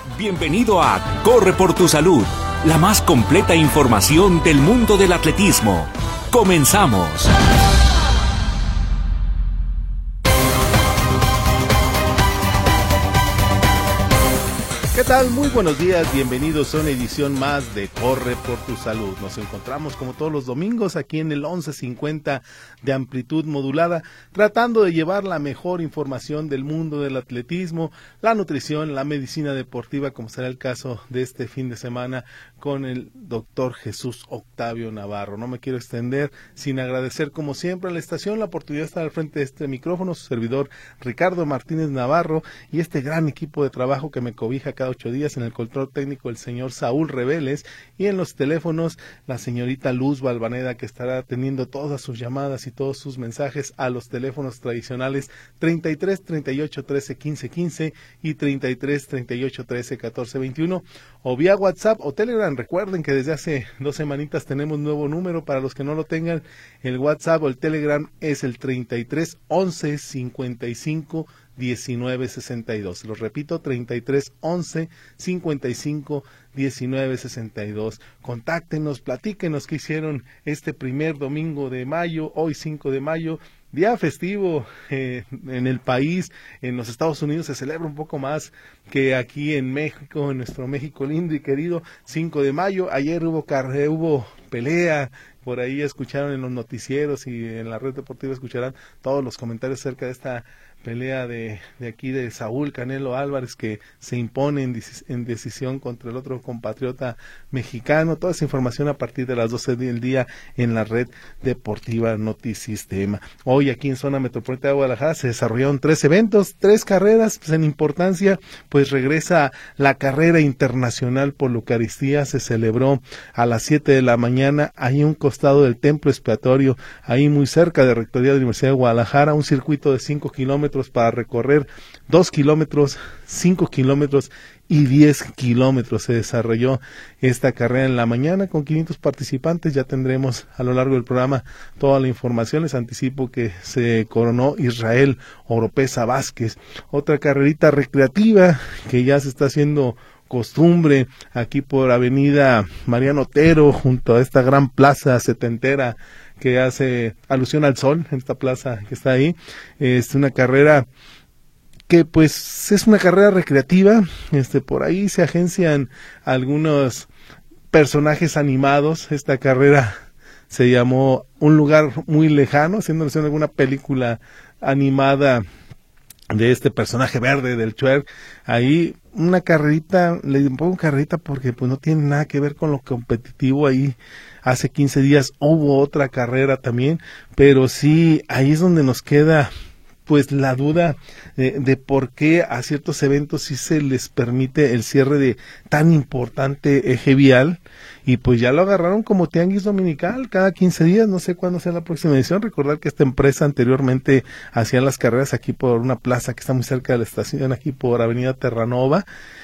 Bienvenido a Corre por tu Salud, la más completa información del mundo del atletismo. ¡Comenzamos! ¿Qué tal? Muy buenos días, bienvenidos a una edición más de Corre por tu Salud. Nos encontramos como todos los domingos aquí en el 1150 de amplitud modulada, tratando de llevar la mejor información del mundo del atletismo, la nutrición, la medicina deportiva, como será el caso de este fin de semana con el doctor Jesús Octavio Navarro. No me quiero extender sin agradecer como siempre a la estación la oportunidad de estar al frente de este micrófono, su servidor Ricardo Martínez Navarro y este gran equipo de trabajo que me cobija cada 8 días. En el control técnico el señor Saúl Reveles y en los teléfonos la señorita Luz Balvaneda, que estará atendiendo todas sus llamadas y todos sus mensajes a los teléfonos tradicionales 33 38 13 15 15 y 33 38 13 14 21 o vía WhatsApp o Telegram. Recuerden que desde hace 2 semanitas tenemos nuevo número para los que no lo tengan. El WhatsApp o el Telegram es el 33 11 55 19 62. Los repito, 33 11 55 19 62. Contáctenos, platíquenos qué hicieron este primer domingo de mayo, hoy 5 de mayo. Día festivo en el país. En los Estados Unidos se celebra un poco más que aquí en México, en nuestro México lindo y querido. 5 de mayo, ayer hubo pelea, por ahí escucharon en los noticieros y en la red deportiva escucharán todos los comentarios acerca de esta pelea de aquí de Saúl Canelo Álvarez, que se impone en decisión contra el otro compatriota mexicano. Toda esa información a partir de las 12 del día en la red deportiva Notisistema. Hoy aquí en zona metropolitana de Guadalajara se desarrollaron 3 eventos, 3 carreras. Pues en importancia, pues regresa la carrera internacional por la Eucaristía. Se celebró a las 7 de la mañana ahí a un costado del templo expiatorio, ahí muy cerca de Rectoría de la Universidad de Guadalajara, un circuito de 5 kilómetros para recorrer, 2 kilómetros, 5 kilómetros y 10 kilómetros. Se desarrolló esta carrera en la mañana con 500 participantes. Ya tendremos a lo largo del programa toda la información. Les anticipo que se coronó Israel Oropesa Vázquez. Otra carrerita recreativa que ya se está haciendo costumbre aquí por Avenida Mariano Otero, junto a esta gran plaza setentera que hace alusión al sol, esta plaza que está ahí. Es una carrera que pues es una carrera recreativa. Por ahí se agencian algunos personajes animados. Esta carrera se llamó Un lugar muy lejano, haciendo alusión a alguna película animada de este personaje verde del Shrek. Ahí una carrerita, le pongo carrerita porque pues no tiene nada que ver con lo competitivo. Ahí hace 15 días hubo otra carrera también, pero sí, ahí es donde nos queda pues la duda de por qué a ciertos eventos sí se les permite el cierre de tan importante eje vial, y pues ya lo agarraron como tianguis dominical cada 15 días, no sé cuándo sea la próxima edición. Recordar que esta empresa anteriormente hacía las carreras aquí por una plaza que está muy cerca de la estación, aquí por Avenida Terranova.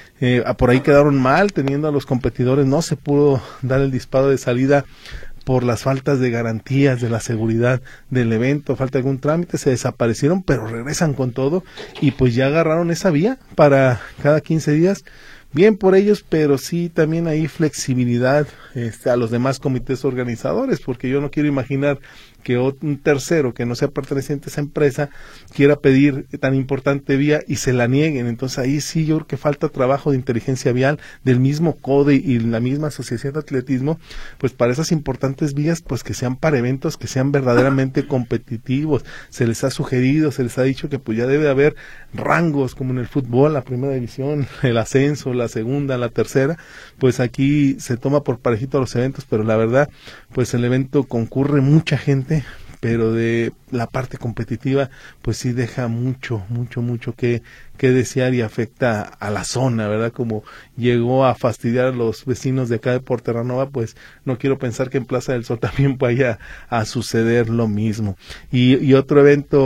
Por ahí quedaron mal, teniendo a los competidores, no se pudo dar el disparo de salida por las faltas de garantías de la seguridad del evento, falta algún trámite, se desaparecieron, pero regresan con todo y pues ya agarraron esa vía para cada 15 días. Bien por ellos, pero sí también hay flexibilidad a los demás comités organizadores, porque yo no quiero imaginar que un tercero que no sea perteneciente a esa empresa quiera pedir tan importante vía y se la nieguen. Entonces ahí sí yo creo que falta trabajo de inteligencia vial del mismo CODE y la misma Asociación de Atletismo, pues para esas importantes vías, pues que sean para eventos que sean verdaderamente competitivos. Se les ha sugerido, se les ha dicho que pues ya debe haber rangos como en el fútbol, la primera división, el ascenso, la segunda, la tercera. Pues aquí se toma por parejito los eventos, pero la verdad, pues el evento concurre mucha gente, pero de la parte competitiva pues sí deja mucho que desear y afecta a la zona, ¿verdad? Como llegó a fastidiar a los vecinos de acá de Por Terranova, pues no quiero pensar que en Plaza del Sol también vaya a suceder lo mismo. Y otro evento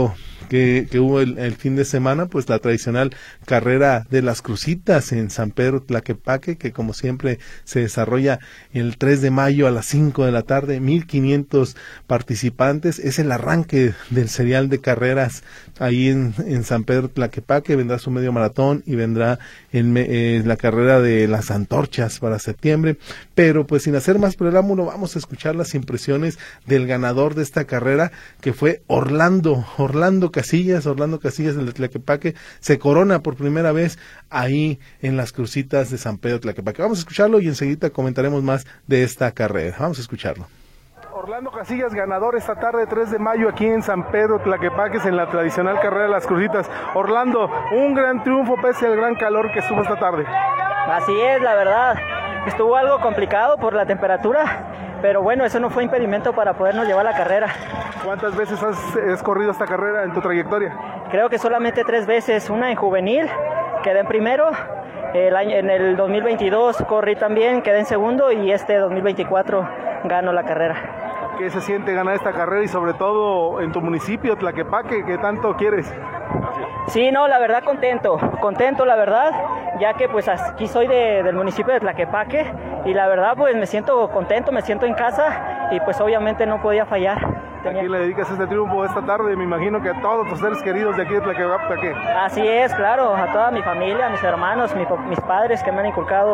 que hubo el fin de semana, pues la tradicional carrera de las Crucitas en San Pedro Tlaquepaque, que como siempre se desarrolla el 3 de mayo a las 5 de la tarde, 1,500 participantes, es el arranque del serial de carreras ahí en San Pedro Tlaquepaque. Vendrá su medio maratón y vendrá la carrera de las antorchas para septiembre, pero pues sin hacer más preámbulo, vamos a escuchar las impresiones del ganador de esta carrera, que fue Orlando Casillas del de Tlaquepaque. Se corona por primera vez ahí en las Crucitas de San Pedro Tlaquepaque. Vamos a escucharlo y enseguida comentaremos más de esta carrera. Vamos a escucharlo. Orlando Casillas, ganador esta tarde 3 de mayo aquí en San Pedro Tlaquepaque en la tradicional carrera de las Crucitas. Orlando, un gran triunfo pese al gran calor que estuvo esta tarde. Así es, la verdad, estuvo algo complicado por la temperatura, pero bueno, eso no fue impedimento para podernos llevar la carrera. ¿Cuántas veces has corrido esta carrera en tu trayectoria? Creo que solamente 3 veces, una en juvenil, quedé en primero, en el 2022 corrí también, quedé en segundo y este 2024 gano la carrera. ¿Qué se siente ganar esta carrera y sobre todo en tu municipio, Tlaquepaque, que tanto quieres? Sí, no, la verdad contento la verdad, ya que pues aquí soy del municipio de Tlaquepaque y la verdad pues me siento contento, me siento en casa y pues obviamente no podía fallar. ¿A quién le dedicas este triunfo esta tarde? Me imagino que a todos tus seres queridos de aquí de Tlaquepaque. Así es, claro, a toda mi familia, a mis hermanos, mis padres que me han inculcado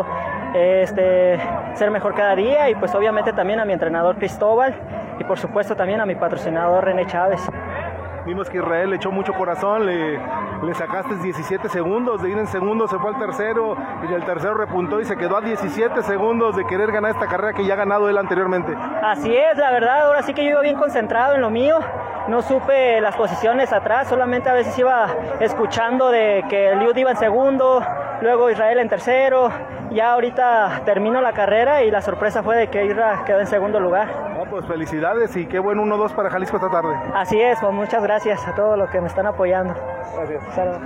ser mejor cada día y pues obviamente también a mi entrenador Cristóbal y por supuesto también a mi patrocinador René Chávez. Vimos que Israel le echó mucho corazón, le sacaste 17 segundos, de ir en segundo se fue al tercero y el tercero repuntó y se quedó a 17 segundos de querer ganar esta carrera que ya ha ganado él anteriormente. Así es, la verdad, ahora sí que yo iba bien concentrado en lo mío, no supe las posiciones atrás, solamente a veces iba escuchando de que Eliud iba en segundo, luego Israel en tercero, ya ahorita termino la carrera y la sorpresa fue de que Israel quedó en segundo lugar. Pues felicidades y qué buen 1-2 para Jalisco esta tarde. Así es, pues muchas gracias a todos los que me están apoyando. Gracias. Salud.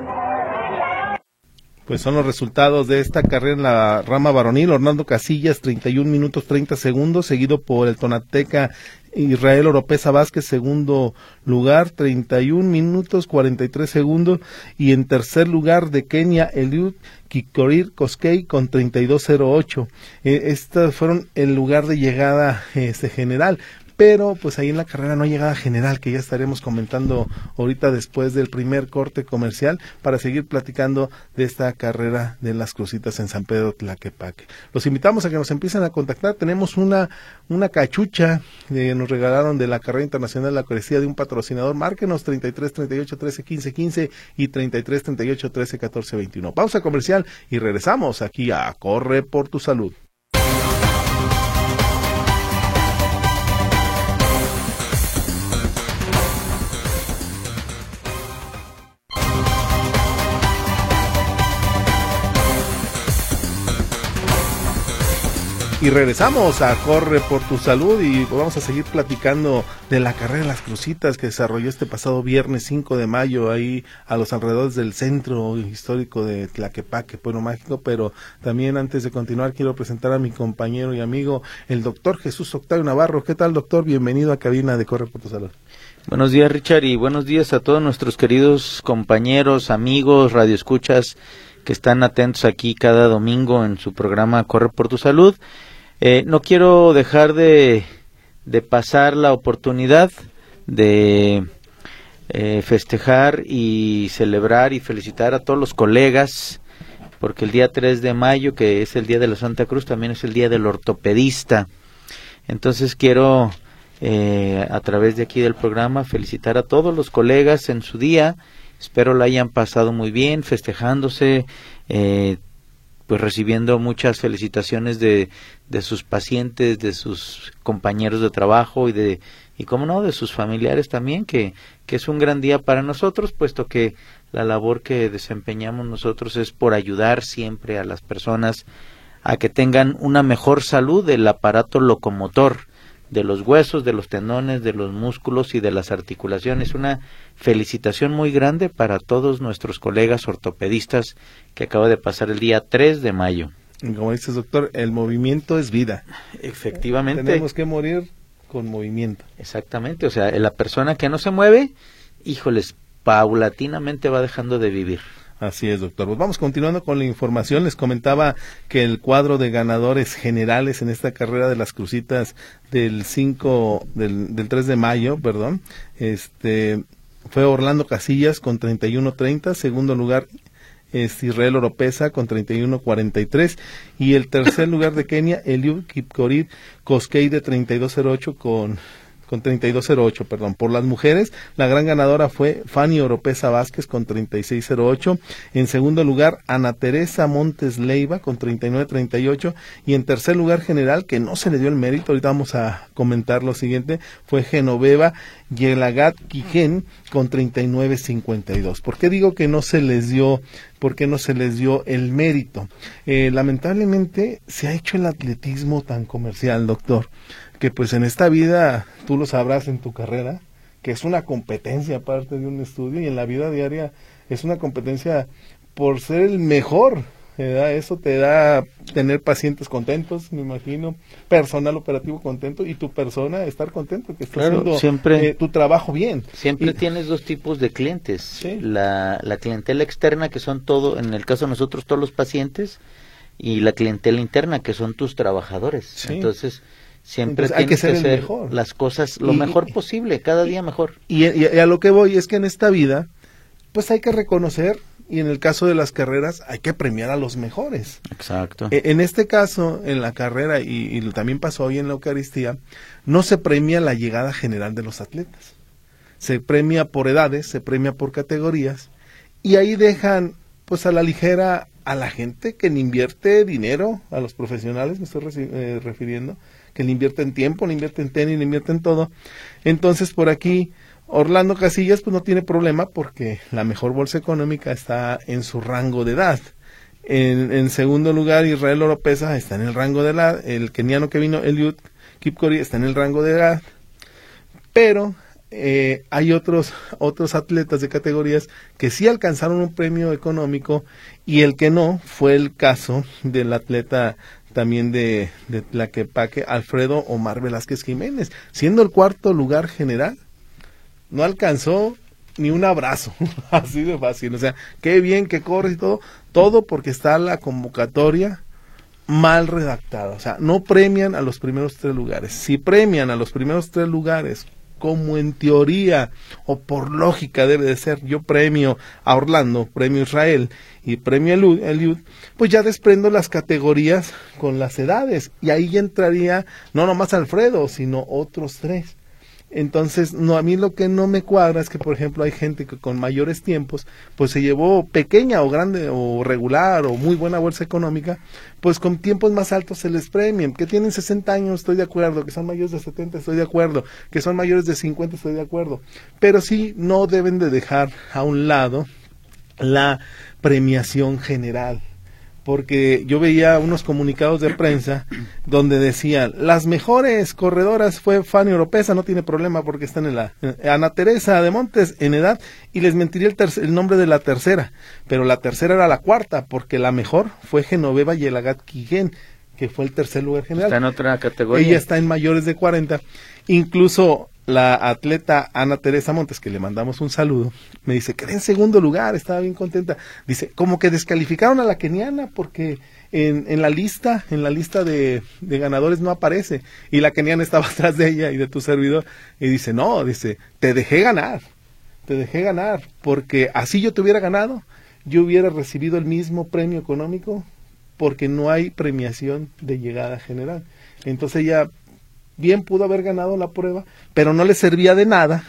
Pues son los resultados de esta carrera en la rama varonil. Orlando Casillas, 31 minutos 30 segundos, seguido por el tonateca Israel Oropesa Vázquez, segundo lugar, 31 minutos 43 segundos, y en tercer lugar de Kenia, Eliud Kikorir Koskei con 32.08. Estas fueron el lugar de llegada general. Pero pues ahí en la carrera no hay llegada general, que ya estaremos comentando ahorita después del primer corte comercial para seguir platicando de esta carrera de las Crucitas en San Pedro Tlaquepaque. Los invitamos a que nos empiecen a contactar. Tenemos una cachucha que nos regalaron de la carrera internacional, la cortesía de un patrocinador. Márquenos 33 38 13 15 15 y 33 38 13 14 21. Pausa comercial y regresamos aquí a Corre por tu Salud. Y regresamos a Corre por tu Salud y vamos a seguir platicando de la carrera de las Crucitas que desarrolló este pasado viernes 5 de mayo ahí a los alrededores del centro histórico de Tlaquepaque, Pueblo Mágico. Pero también antes de continuar quiero presentar a mi compañero y amigo, el doctor Jesús Octavio Navarro. ¿Qué tal, doctor? Bienvenido a cabina de Corre por tu Salud. Buenos días, Richard, y buenos días a todos nuestros queridos compañeros, amigos, radioescuchas que están atentos aquí cada domingo en su programa Corre por tu Salud. No quiero dejar de pasar la oportunidad de festejar y celebrar y felicitar a todos los colegas, porque el día 3 de mayo, que es el día de la Santa Cruz, también es el día del ortopedista. Entonces quiero, a través de aquí del programa, felicitar a todos los colegas en su día. Espero la hayan pasado muy bien, festejándose, pues recibiendo muchas felicitaciones de sus pacientes, de sus compañeros de trabajo y cómo no, de sus familiares también, que es un gran día para nosotros, puesto que la labor que desempeñamos nosotros es por ayudar siempre a las personas a que tengan una mejor salud del aparato locomotor, de los huesos, de los tendones, de los músculos y de las articulaciones. Una felicitación muy grande para todos nuestros colegas ortopedistas que acaba de pasar el día 3 de mayo. Como dices, doctor, el movimiento es vida. Efectivamente. Tenemos que morir con movimiento. Exactamente, o sea, la persona que no se mueve, híjoles, paulatinamente va dejando de vivir. Así es, doctor. Pues vamos continuando con la información. Les comentaba que el cuadro de ganadores generales en esta carrera de las crucitas del 3 de mayo, fue Orlando Casillas con 31.30, segundo lugar es Israel Oropesa con 31.43 y el tercer lugar de Kenia, Eliud Kipkorir Koskei de 32.08 con 32.08, perdón. Por las mujeres, la gran ganadora fue Fanny Oropesa Vázquez con 36.08. En segundo lugar, Ana Teresa Montes Leiva con 39.38. Y en tercer lugar general, que no se le dio el mérito, ahorita vamos a comentar lo siguiente, fue Genoveva Yelagat Quijen con 39.52. ¿Por qué digo que no se les dio? ¿Por qué no se les dio el mérito? Lamentablemente se ha hecho el atletismo tan comercial, doctor, que pues en esta vida, tú lo sabrás en tu carrera, que es una competencia aparte de un estudio, y en la vida diaria es una competencia por ser el mejor, ¿verdad? Eso te da tener pacientes contentos, me imagino, personal operativo contento, y tu persona estar contento, que estás haciendo siempre, tu trabajo bien. Siempre tienes dos tipos de clientes, ¿sí? La clientela externa, que son en el caso de nosotros, todos los pacientes, y la clientela interna, que son tus trabajadores. Sí. Entonces siempre hay que hacer mejor. Las cosas lo mejor posible, cada día mejor. Y a lo que voy es que en esta vida, pues hay que reconocer, y en el caso de las carreras, hay que premiar a los mejores. Exacto. En este caso, en la carrera, y también pasó hoy en la Eucaristía, no se premia la llegada general de los atletas. Se premia por edades, se premia por categorías, y ahí dejan, pues a la ligera, a la gente que le invierte dinero, a los profesionales me estoy refiriendo, que le invierten tiempo, le invierten tenis, le invierten todo. Entonces, por aquí, Orlando Casillas pues no tiene problema porque la mejor bolsa económica está en su rango de edad. En segundo lugar, Israel Oropesa está en el rango de edad, el keniano que vino, Eliud Kipkorir, está en el rango de edad, pero hay otros atletas de categorías que sí alcanzaron un premio económico, y el que no fue el caso del atleta también de Tlaquepaque, Alfredo Omar Velázquez Jiménez, siendo el cuarto lugar general, no alcanzó ni un abrazo, así de fácil. O sea, qué bien que corre y todo porque está la convocatoria mal redactada. O sea, no premian a los primeros 3 lugares. Si premian a los primeros 3 lugares, como en teoría o por lógica debe de ser, yo premio a Orlando, premio a Israel y premio a Eliud, pues ya desprendo las categorías con las edades, y ahí ya entraría no nomás Alfredo, sino otros 3. Entonces, no, a mí lo que no me cuadra es que, por ejemplo, hay gente que con mayores tiempos, pues se llevó pequeña o grande o regular o muy buena bolsa económica, pues con tiempos más altos se les premien. Que tienen 60 años, estoy de acuerdo, que son mayores de 70, estoy de acuerdo, que son mayores de 50, estoy de acuerdo, pero sí no deben de dejar a un lado la premiación general. Porque yo veía unos comunicados de prensa donde decían, las mejores corredoras fue Fanny Oropesa, no tiene problema porque están en Ana Teresa de Montes en edad, y les mentiría el nombre de la tercera, pero la tercera era la cuarta, porque la mejor fue Genoveva Yelagat Quijen, que fue el tercer lugar general. Está en otra categoría. Ella está en mayores de 40, incluso la atleta Ana Teresa Montes, que le mandamos un saludo, me dice, quedé en segundo lugar, estaba bien contenta. Dice, como que descalificaron a la keniana porque en la lista de ganadores no aparece, y la keniana estaba atrás de ella y de tu servidor, y dice, no, dice, te dejé ganar, porque así yo te hubiera ganado, yo hubiera recibido el mismo premio económico, porque no hay premiación de llegada general. Entonces ella bien pudo haber ganado la prueba, pero no le servía de nada,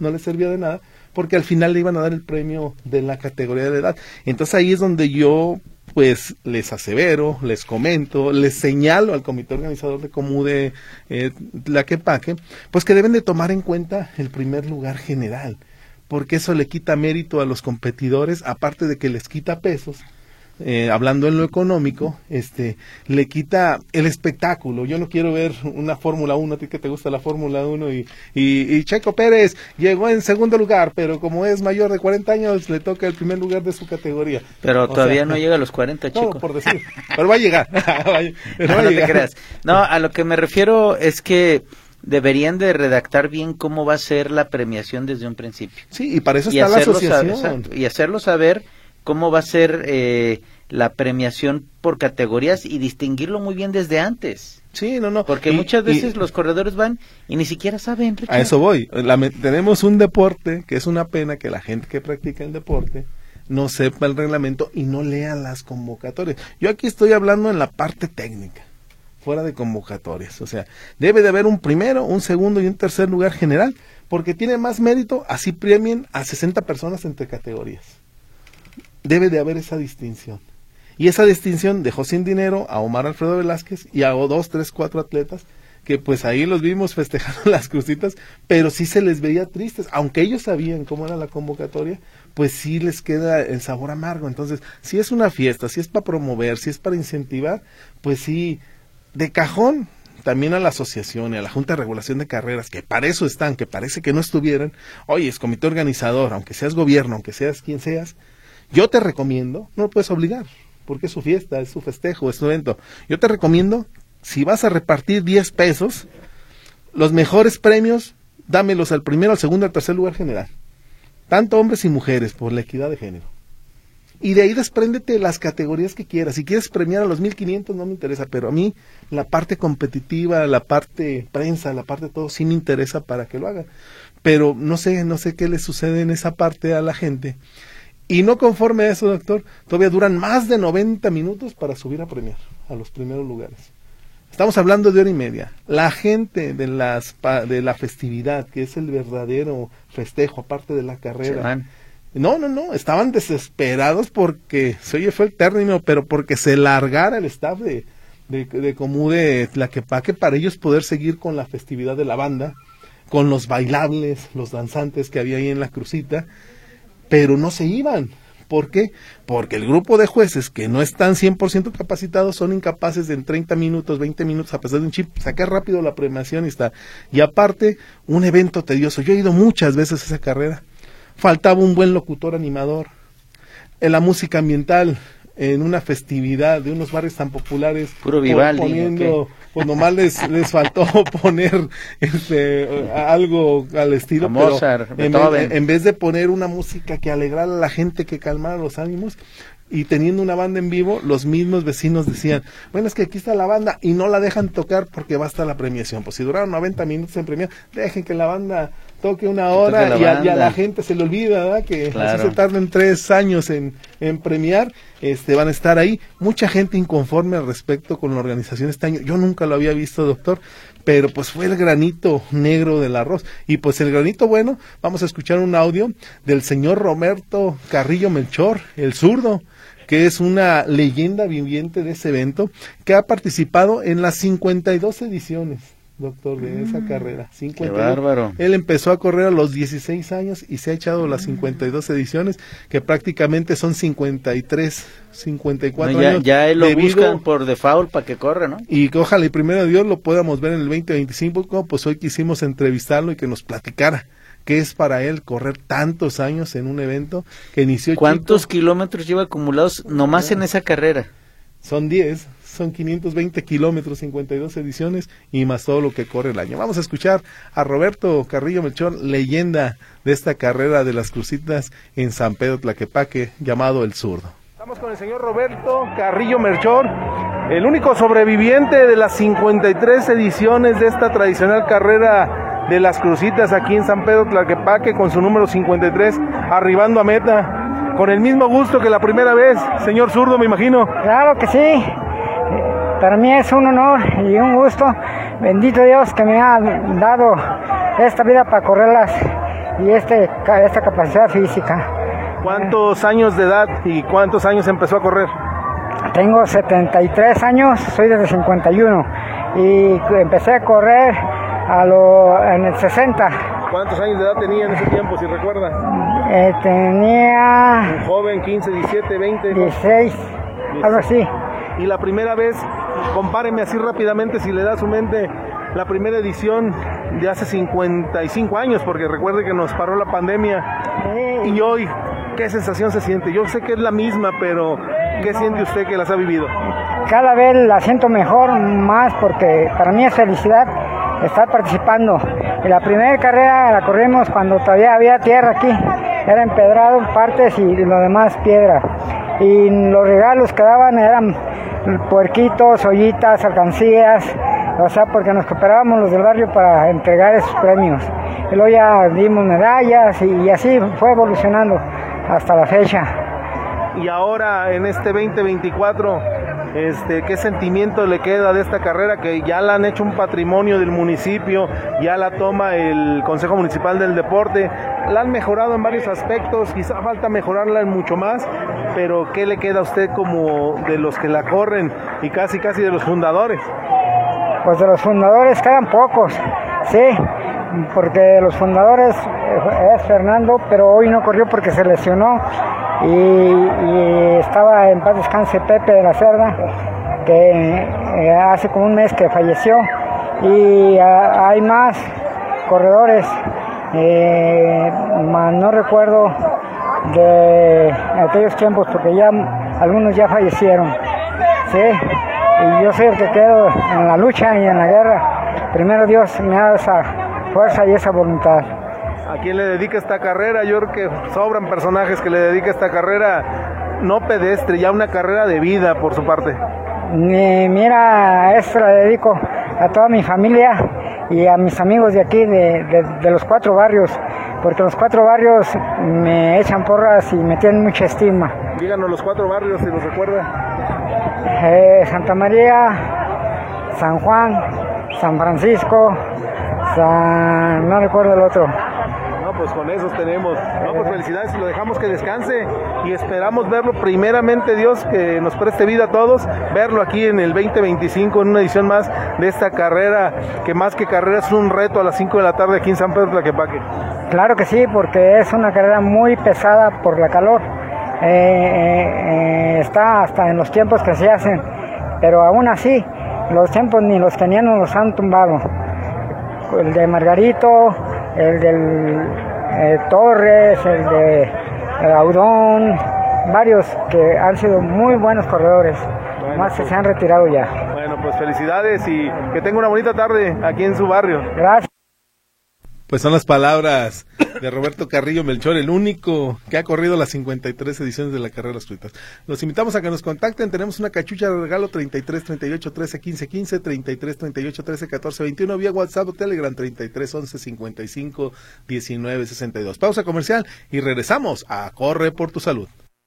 porque al final le iban a dar el premio de la categoría de edad. Entonces ahí es donde yo pues les asevero, les comento, les señalo al comité organizador de Comude Tlaquepaque, pues que deben de tomar en cuenta el primer lugar general, porque eso le quita mérito a los competidores, aparte de que les quita pesos. Hablando en lo económico, le quita el espectáculo. Yo no quiero ver una Fórmula 1, a ti que te gusta la Fórmula 1, y Checo Pérez llegó en segundo lugar, pero como es mayor de 40 años, le toca el primer lugar de su categoría. Pero todavía no llega a los 40, Checo. No, por decir, pero va a llegar. No te creas. No, a lo que me refiero es que deberían de redactar bien cómo va a ser la premiación desde un principio. Sí, y para eso está la asociación. Y hacerlo saber cómo va a ser la premiación por categorías y distinguirlo muy bien desde antes. Sí, no. Porque muchas veces los corredores van y ni siquiera saben, Richard. A eso voy. Tenemos un deporte que es una pena que la gente que practica el deporte no sepa el reglamento y no lea las convocatorias. Yo aquí estoy hablando en la parte técnica, fuera de convocatorias. O sea, debe de haber un primero, un segundo y un tercer lugar general, porque tiene más mérito, así premien a 60 personas entre categorías. Debe de haber esa distinción. Y esa distinción dejó sin dinero a Omar Alfredo Velázquez y a 2, 3, 4 atletas que pues ahí los vimos festejando las crucitas, pero sí se les veía tristes, aunque ellos sabían cómo era la convocatoria, pues sí les queda el sabor amargo. Entonces, si es una fiesta, si es para promover, si es para incentivar, pues sí, de cajón, también a la asociación y a la Junta de Regulación de Carreras, que para eso están, que parece que no estuvieran, oye, es comité organizador, aunque seas gobierno, aunque seas quien seas, yo te recomiendo, no lo puedes obligar, porque es su fiesta, es su festejo, es su evento. Yo te recomiendo, si vas a repartir 10 pesos, los mejores premios, dámelos al primero, al segundo, al tercer lugar general. Tanto hombres y mujeres, por la equidad de género. Y de ahí despréndete las categorías que quieras. Si quieres premiar a los 1500, no me interesa, pero a mí la parte competitiva, la parte prensa, la parte de todo, sí me interesa para que lo haga. Pero no sé qué le sucede en esa parte a la gente. Y no conforme a eso, doctor, todavía duran más de 90 minutos para subir a premiar a los primeros lugares. Estamos hablando de hora y media. La gente de la festividad, que es el verdadero festejo, aparte de la carrera. No, estaban desesperados porque, se oye fue el término, pero porque se largara el staff de Comú de Tlaquepaque para ellos poder seguir con la festividad de la banda, con los bailables, los danzantes que había ahí en la crucita. Pero no se iban. ¿Por qué? Porque el grupo de jueces que no están 100% capacitados son incapaces de en 30 minutos, 20 minutos, a pesar de un chip, sacar rápido la premiación y está. Y aparte, un evento tedioso. Yo he ido muchas veces a esa carrera. Faltaba un buen locutor animador. En la música ambiental, en una festividad de unos barrios tan populares, puro Vivaldi, poniendo, pues nomás les faltó poner algo al estilo, Mozart, pero en vez de poner una música que alegrara a la gente, que calmara los ánimos, y teniendo una banda en vivo, los mismos vecinos decían, bueno, es que aquí está la banda, y no la dejan tocar porque va a estar la premiación. Pues si duraron 90 minutos en premiar, dejen que la banda toque una hora y a la gente se le olvida, ¿verdad? Que claro, así se tarden 3 años en premiar, van a estar ahí. Mucha gente inconforme al respecto con la organización este año. Yo nunca lo había visto, doctor, pero pues fue el granito negro del arroz. Y pues el granito bueno, vamos a escuchar un audio del señor Roberto Carrillo Melchor, el zurdo, que es una leyenda viviente de ese evento, que ha participado en las 52 ediciones, doctor, de esa carrera. 52. ¡Qué bárbaro! Él empezó a correr a los 16 años y se ha echado las 52 ediciones, que prácticamente son 53, 54 años. Ya él lo buscan por default para que corra, ¿no? Y que ojalá y primero Dios lo podamos ver en el 2025, pues hoy quisimos entrevistarlo y que nos platicara qué es para él correr tantos años en un evento que inició. ¿Cuántos kilómetros lleva acumulados nomás en esa carrera? Son 10, son 520 kilómetros, 52 ediciones y más todo lo que corre el año. Vamos a escuchar a Roberto Carrillo Melchor, leyenda de esta carrera de las crucitas en San Pedro Tlaquepaque, llamado El Zurdo. Estamos con el señor Roberto Carrillo Melchor, el único sobreviviente de las 53 ediciones de esta tradicional carrera de las crucitas aquí en San Pedro Tlaquepaque, con su número 53, arribando a meta, con el mismo gusto que la primera vez, señor zurdo, me imagino. Claro que sí, para mí es un honor y un gusto, bendito Dios que me ha dado esta vida para correrlas y esta capacidad física. ¿Cuántos años de edad y cuántos años empezó a correr? Tengo 73 años, soy desde 51 y empecé a correr en el 60. ¿Cuántos años de edad tenía en ese tiempo, si recuerda? Tenía... Un joven, 15, 17, 20... 16, algo así. Y la primera vez, compáreme así rápidamente, si le da a su mente, la primera edición de hace 55 años, porque recuerde que nos paró la pandemia. Sí. Y hoy, ¿qué sensación se siente? Yo sé que es la misma, pero ¿qué siente usted que las ha vivido? Cada vez la siento mejor, más porque para mí es felicidad estar participando. Y la primera carrera la corrimos cuando todavía había tierra aquí, era empedrado en partes y lo demás piedra. Y los regalos que daban eran puerquitos, ollitas, alcancías, o sea, porque nos cooperábamos los del barrio para entregar esos premios. Y luego ya dimos medallas y así fue evolucionando hasta la fecha. Y ahora en este 2024, ¿qué sentimiento le queda de esta carrera que ya la han hecho un patrimonio del municipio, ya la toma el Consejo Municipal del Deporte, la han mejorado en varios aspectos, quizá falta mejorarla en mucho más, pero ¿qué le queda a usted como de los que la corren y casi de los fundadores? Pues de los fundadores quedan pocos, sí, porque los fundadores es Fernando, pero hoy no corrió porque se lesionó. Y estaba en paz descanse Pepe de la Cerda, que hace como un mes que falleció, y hay más corredores, no recuerdo de aquellos tiempos porque ya algunos ya fallecieron, ¿sí? Y yo soy el que quedo en la lucha y en la guerra. Primero Dios me da esa fuerza y esa voluntad. ¿A quién le dedica esta carrera? Yo creo que sobran personajes que le dedica esta carrera, no pedestre, ya una carrera de vida por su parte. Mira, esto la dedico a toda mi familia y a mis amigos de aquí, de los 4 barrios, porque los 4 barrios me echan porras y me tienen mucha estima. Díganos los 4 barrios, si los recuerda. Santa María, San Juan, San Francisco, no recuerdo el otro. Pues con esos tenemos. No, pues felicidades y lo dejamos que descanse y esperamos verlo primeramente Dios, que nos preste vida a todos, verlo aquí en el 2025 en una edición más de esta carrera, que más que carrera es un reto a las 5 de la tarde aquí en San Pedro Tlaquepaque. Claro que sí, porque es una carrera muy pesada por la calor. Está hasta en los tiempos que se hacen, pero aún así los tiempos ni los kenianos los han tumbado. El de Margarito, el del Torres, el de Audón, varios que han sido muy buenos corredores, más que se han retirado ya. Bueno, pues felicidades y que tenga una bonita tarde aquí en su barrio. Gracias. Pues son las palabras de Roberto Carrillo Melchor, el único que ha corrido las 53 ediciones de la carrera Las Fruitas. Los invitamos a que nos contacten, tenemos una cachucha de regalo 33 38 13 15 15, 33 38 13 14 21, vía WhatsApp o Telegram 33 11 55 19 62. Pausa comercial y regresamos a Corre por tu Salud.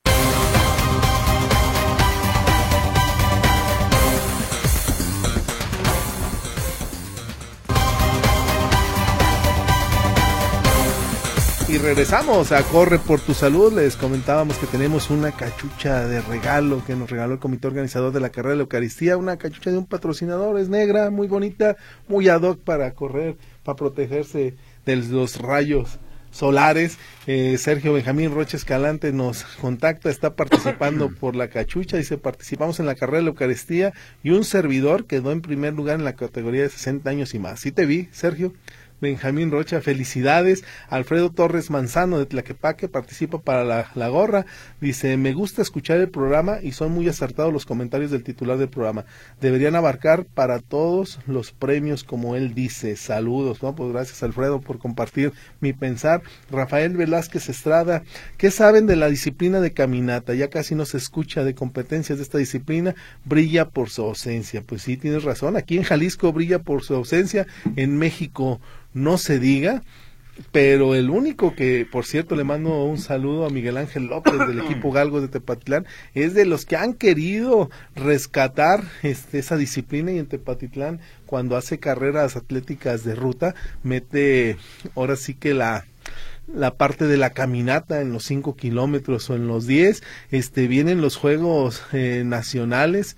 Y regresamos a Corre por tu Salud. Les comentábamos que tenemos una cachucha de regalo que nos regaló el comité organizador de la carrera de la Eucaristía, una cachucha de un patrocinador, es negra, muy bonita, muy ad hoc para correr, para protegerse de los rayos solares. Sergio Benjamín Rocha Escalante nos contacta, está participando por la cachucha, dice: participamos en la carrera de la Eucaristía y un servidor quedó en primer lugar en la categoría de 60 años y más. Sí te vi, Sergio Benjamín Rocha, felicidades. Alfredo Torres Manzano de Tlaquepaque participa para la gorra, dice: me gusta escuchar el programa y son muy acertados los comentarios del titular del programa, deberían abarcar para todos los premios como él dice. Saludos. No, pues gracias, Alfredo, por compartir mi pensar. Rafael Velázquez Estrada: ¿qué saben de la disciplina de caminata? Ya casi no se escucha de competencias de esta disciplina, brilla por su ausencia. Pues sí, tienes razón, aquí en Jalisco brilla por su ausencia, en México no se diga, pero el único que, por cierto, le mando un saludo a Miguel Ángel López del equipo Galgos de Tepatitlán, es de los que han querido rescatar esa disciplina, y en Tepatitlán, cuando hace carreras atléticas de ruta, mete ahora sí que la parte de la caminata en los 5 kilómetros o en los 10, vienen los Juegos Nacionales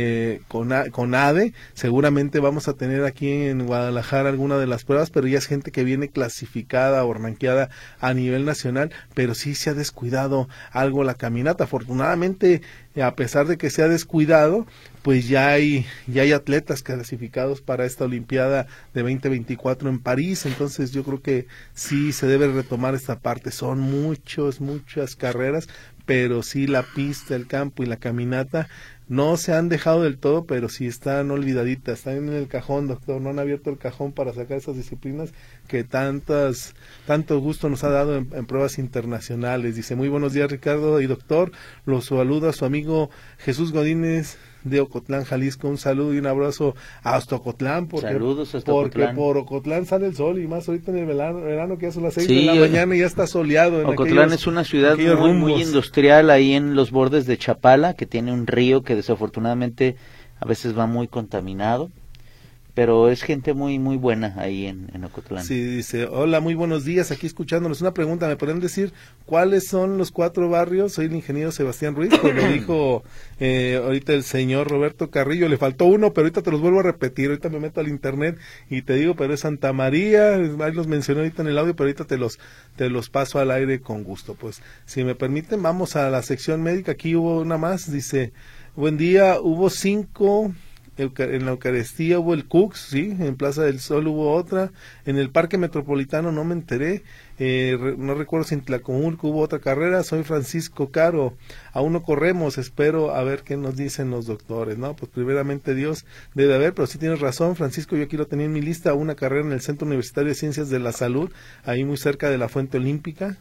con ADE, seguramente vamos a tener aquí en Guadalajara alguna de las pruebas, pero ya es gente que viene clasificada o ranqueada a nivel nacional, pero sí se ha descuidado algo la caminata. Afortunadamente, a pesar de que se ha descuidado, pues ya hay atletas clasificados para esta Olimpiada de 2024 en París, entonces yo creo que sí se debe retomar esta parte. Son muchas carreras, pero sí la pista, el campo y la caminata no se han dejado del todo, pero sí están olvidaditas, están en el cajón, doctor, no han abierto el cajón para sacar esas disciplinas que tanto gusto nos ha dado en pruebas internacionales. Dice, muy buenos días, Ricardo y doctor, los saluda su amigo Jesús Godínez de Ocotlán, Jalisco. Un saludo y un abrazo hasta Ocotlán, Saludos hasta porque Ocotlán. Por Ocotlán sale el sol, y más ahorita en el verano que ya son las 6 de la mañana y ya está soleado. Ocotlán es una ciudad muy industrial, ahí en los bordes de Chapala, que tiene un río que desafortunadamente a veces va muy contaminado, pero es gente muy buena ahí en Ocotlán. Sí, dice, hola, muy buenos días, aquí escuchándonos. Una pregunta, ¿me pueden decir cuáles son los 4 barrios? Soy el ingeniero Sebastián Ruiz, pues lo dijo ahorita el señor Roberto Carrillo, le faltó uno, pero ahorita te los vuelvo a repetir, ahorita me meto al internet y te digo, pero es Santa María, ahí los mencioné ahorita en el audio, pero ahorita te los paso al aire con gusto. Pues, si me permiten, vamos a la sección médica. Aquí hubo una más, dice, buen día, hubo 5... En la Eucaristía hubo el Cux, sí, en Plaza del Sol hubo otra, en el Parque Metropolitano no me enteré, no recuerdo si en Tlacomulco hubo otra carrera. Soy Francisco Caro, aún no corremos, espero a ver qué nos dicen los doctores, ¿no? Pues primeramente Dios debe haber, pero sí tienes razón, Francisco, yo aquí lo tenía en mi lista, una carrera en el Centro Universitario de Ciencias de la Salud, ahí muy cerca de la Fuente Olímpica.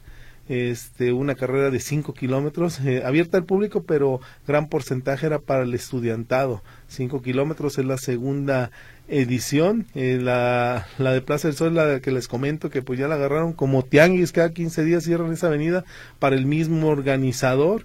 Una carrera de 5 kilómetros, abierta al público, pero gran porcentaje era para el estudiantado. 5 kilómetros es la segunda edición. La de Plaza del Sol, la que les comento, que pues ya la agarraron como tianguis, cada 15 días cierran esa avenida para el mismo organizador.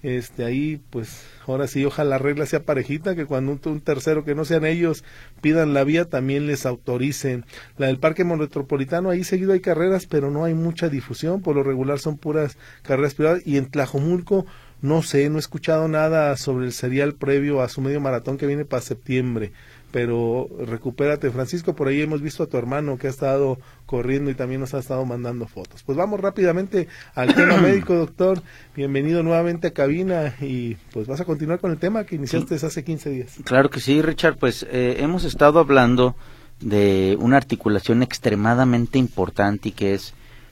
Ahí pues ahora sí, ojalá la regla sea parejita, que cuando un tercero que no sean ellos pidan la vía, también les autoricen. La del Parque Metropolitano, ahí seguido hay carreras, pero no hay mucha difusión, por lo regular son puras carreras privadas. Y en Tlajomulco, no sé, no he escuchado nada sobre el serial previo a su medio maratón que viene para septiembre. Pero recupérate, Francisco, por ahí hemos visto a tu hermano que ha estado corriendo y también nos ha estado mandando fotos. Pues vamos rápidamente al tema médico, doctor. Bienvenido nuevamente a cabina y pues vas a continuar con el tema que iniciaste hace 15 días. Claro que sí, Richard, pues hemos estado hablando de una articulación extremadamente importante y que es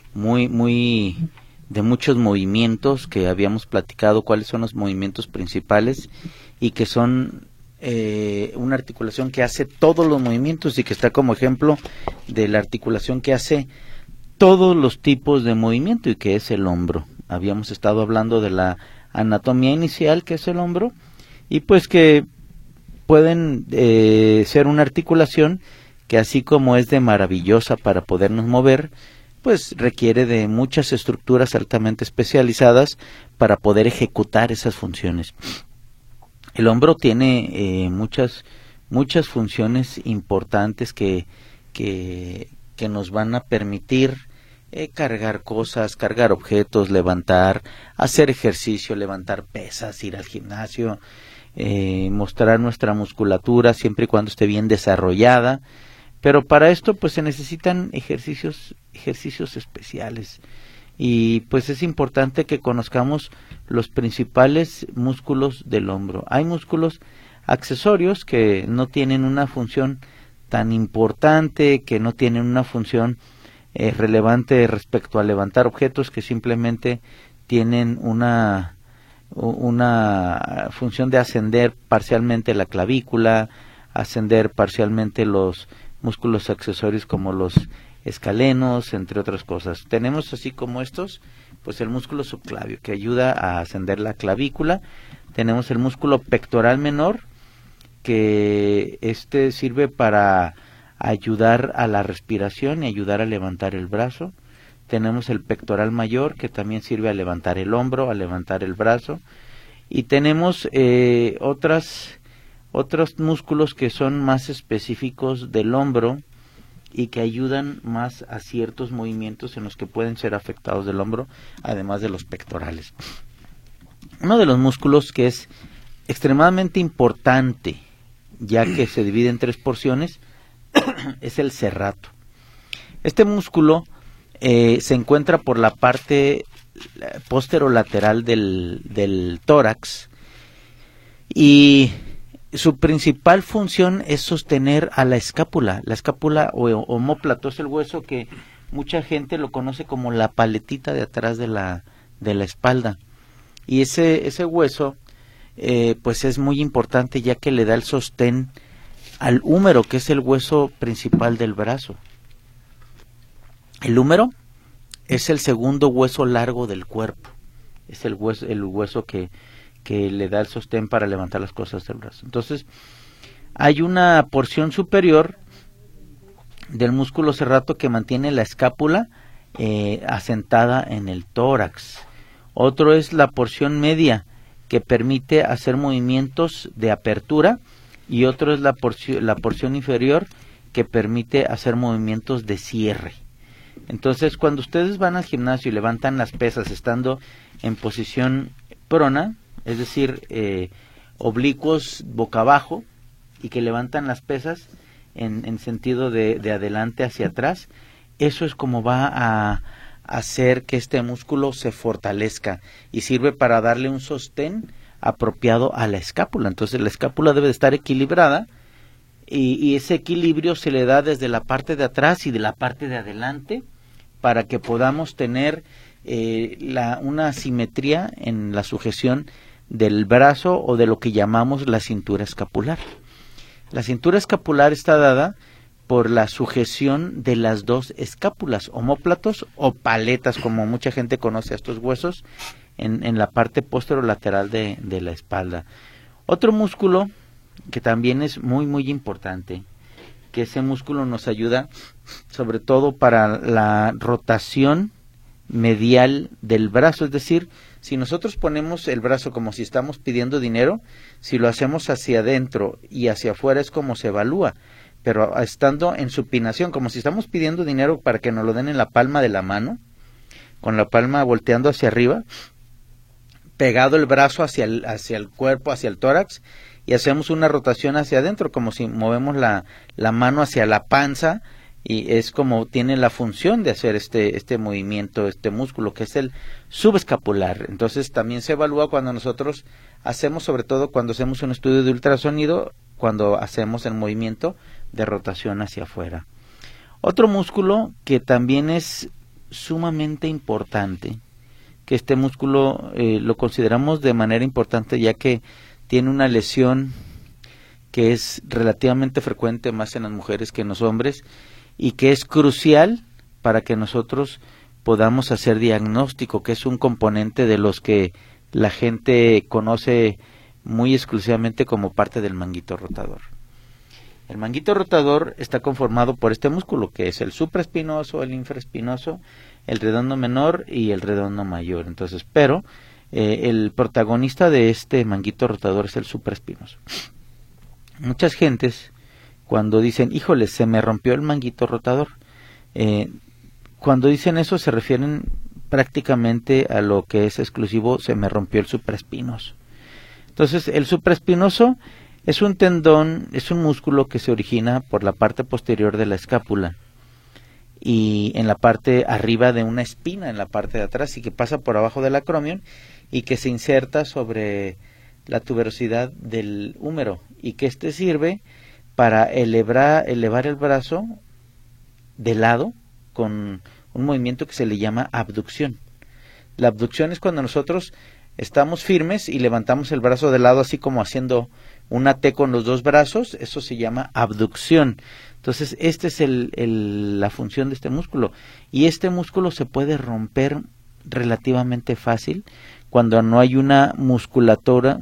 muy de muchos movimientos, que habíamos platicado cuáles son los movimientos principales y que son una articulación que hace todos los movimientos y que está como ejemplo de la articulación que hace todos los tipos de movimiento y que es el hombro. Habíamos estado hablando de la anatomía inicial, que es el hombro, y pues que pueden ser una articulación que, así como es de maravillosa para podernos mover, pues requiere de muchas estructuras altamente especializadas para poder ejecutar esas funciones. El hombro tiene muchas funciones importantes que nos van a permitir cargar cosas, cargar objetos, levantar, hacer ejercicio, levantar pesas, ir al gimnasio, mostrar nuestra musculatura siempre y cuando esté bien desarrollada. Pero para esto pues se necesitan ejercicios especiales. Y pues es importante que conozcamos los principales músculos del hombro. Hay músculos accesorios que no tienen una función tan importante, que no tienen una función relevante respecto a levantar objetos, que simplemente tienen una función de ascender parcialmente la clavícula, ascender parcialmente los músculos accesorios como los escalenos, entre otras cosas. Tenemos así como estos, pues el músculo subclavio, que ayuda a ascender la clavícula. Tenemos el músculo pectoral menor, que sirve para ayudar a la respiración y ayudar a levantar el brazo. Tenemos el pectoral mayor, que también sirve a levantar el hombro, a levantar el brazo. Y tenemos otros músculos que son más específicos del hombro y que ayudan más a ciertos movimientos en los que pueden ser afectados del hombro, además de los pectorales. Uno de los músculos que es extremadamente importante, ya que se divide en 3 porciones, es el serrato. Este músculo se encuentra por la parte posterolateral del tórax y su principal función es sostener a la escápula. La escápula o omóplato es el hueso que mucha gente lo conoce como la paletita de atrás de la espalda. Y ese hueso pues es muy importante, ya que le da el sostén al húmero, que es el hueso principal del brazo. El húmero es el segundo hueso largo del cuerpo, es el hueso que le da el sostén para levantar las cosas del brazo. Entonces, hay una porción superior del músculo serrato que mantiene la escápula asentada en el tórax. Otro es la porción media, que permite hacer movimientos de apertura, y otro es la porción inferior, que permite hacer movimientos de cierre. Entonces, cuando ustedes van al gimnasio y levantan las pesas estando en posición prona, es decir, oblicuos boca abajo, y que levantan las pesas en sentido de adelante hacia atrás, eso es como va a hacer que este músculo se fortalezca y sirve para darle un sostén apropiado a la escápula. Entonces la escápula debe de estar equilibrada, y ese equilibrio se le da desde la parte de atrás y de la parte de adelante, para que podamos tener una simetría en la sujeción del brazo, o de lo que llamamos la cintura escapular. La cintura escapular está dada por la sujeción de las dos escápulas, omóplatos o paletas, como mucha gente conoce a estos huesos, en la parte posterolateral de la espalda. Otro músculo que también es muy muy importante, que ese músculo nos ayuda sobre todo para la rotación medial del brazo, es decir, si nosotros ponemos el brazo como si estamos pidiendo dinero, si lo hacemos hacia adentro y hacia afuera es como se evalúa, pero estando en supinación, como si estamos pidiendo dinero para que nos lo den en la palma de la mano, con la palma volteando hacia arriba, pegado el brazo hacia el cuerpo, hacia el tórax, y hacemos una rotación hacia adentro, como si movemos la mano hacia la panza, y es como tiene la función de hacer este movimiento, este músculo, que es el subescapular. Entonces también se evalúa cuando nosotros hacemos, sobre todo cuando hacemos un estudio de ultrasonido, cuando hacemos el movimiento de rotación hacia afuera. Otro músculo que también es sumamente importante, que este músculo lo consideramos de manera importante, ya que tiene una lesión que es relativamente frecuente más en las mujeres que en los hombres, y que es crucial para que nosotros podamos hacer diagnóstico, que es un componente de los que la gente conoce muy exclusivamente como parte del manguito rotador. El manguito rotador está conformado por este músculo, que es el supraespinoso, el infraespinoso, el redondo menor y el redondo mayor. Entonces, pero el protagonista de este manguito rotador es el supraespinoso. Muchas gentes, cuando dicen, híjole, se me rompió el manguito rotador, cuando dicen eso se refieren prácticamente a lo que es exclusivo, se me rompió el supraespinoso. Entonces, el supraespinoso es un tendón, es un músculo que se origina por la parte posterior de la escápula y en la parte arriba de una espina, en la parte de atrás, y que pasa por abajo del acromion y que se inserta sobre la tuberosidad del húmero, y que sirve para elevar el brazo de lado con un movimiento que se le llama abducción. La abducción es cuando nosotros estamos firmes y levantamos el brazo de lado, así como haciendo una T con los dos brazos, eso se llama abducción. Entonces, esta es la función de este músculo, y este músculo se puede romper relativamente fácil cuando no hay una musculatura